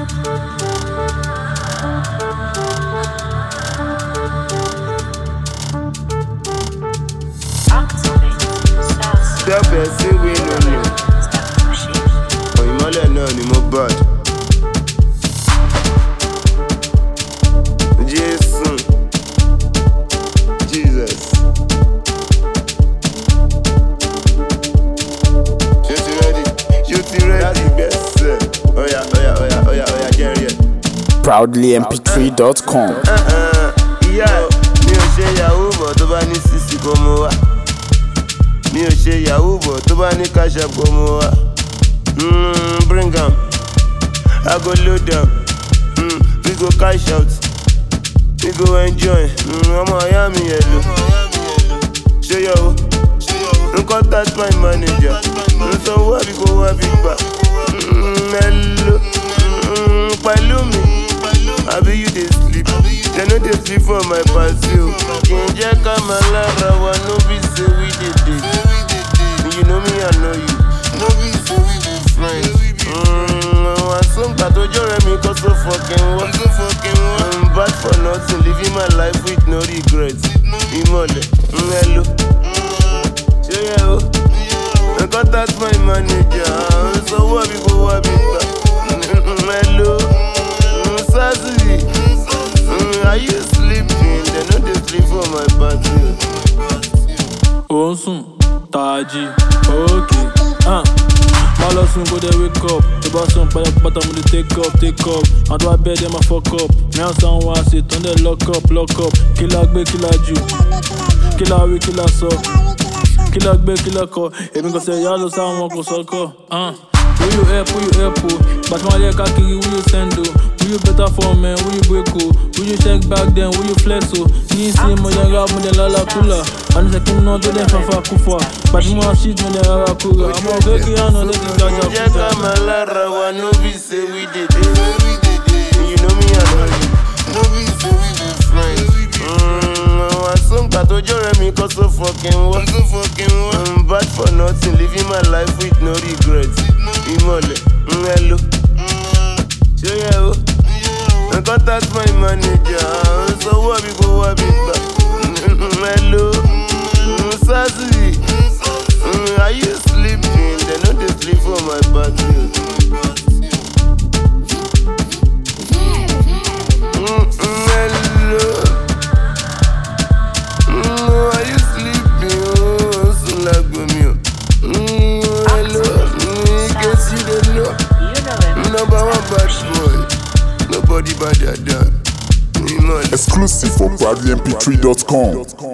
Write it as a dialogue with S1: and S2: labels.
S1: Tẹ́bẹ̀ sí wínú ni ìmọ́lẹ̀ náà ni mo bad. Jésù Jesus. You ti ready? That's the best sir. Oya jẹ́rìí ẹ̀.
S2: ProudlyMP3.com.
S1: Ìyá mi ò ṣe yahoo bọ̀ tó bá ní sísì kó mú wá. Mi ò ṣe yahoo bọ̀ tó bá ní cash app kó mú wá. Bring am, I go load am. We go cash out, we go enjoy. Ọmọ ìyá mi yẹn lò. Ṣé yọ o? Nǹkan touch my manager. Nǹkan wá bí kò wá bí gbà. Hello, pẹ̀lú mi. Àbí you dey sleep? They no dey sleep for my party o. Kì í jẹ́ ká máa lára wa, no be say we dey date. You know me, I know you. No be say we be friends. Àsọ̀ǹgbà tó jọ̀rẹ́ mi kọ́ so fucking what? Bad for nothing, living my life with no regrets. Ìmọ̀lẹ̀, hello. Ṣé yẹ o? Nǹkan touch my manager. Sanwó àbí kò wá bí gbà. Hello. Sassy. Are you sleeping? They no dey sleep for my party.
S3: Onsun, Taji, okay. My love soon go there wake up. The boss on fire, but I'm gonna take up. How do I bet them I fuck up? Now someone sit on the lock up. Killer gbe, killer Jew. Killer we, killer so. Killer gbe, killer call. Even go say y'all someone go sucker. Who you help, but my leg kiri, who you send to? Who you better for man, who you break o? Who you check back then, who you flex o? Ni si mo ya rap mo de la kula. And say kim no do dem fa kufa. But mo shit mo de la kula. I'm okay ki ano de jaja.
S1: Yeah, come a lara wa no be say we dey. You know me, I know you. No be say we be friends. Àsọ̀ǹgbà tó jọ̀rẹ́ mi kọ́ so fucking what? Bad for nothing, living my life with no regrets. Ìmọ̀lẹ̀, hello. Ṣé yẹ o? Nǹkan touch my manager. Sanwó àbí kò wá bí gbà. Hello. Sassy. Are you sleeping? They no dey sleep for my party. Hello. Are you sleeping? So like me. Hello. Guess you don't know. Number one bad boy. Nobody bad at that.
S2: Exclusive for ProudlyMP3.com.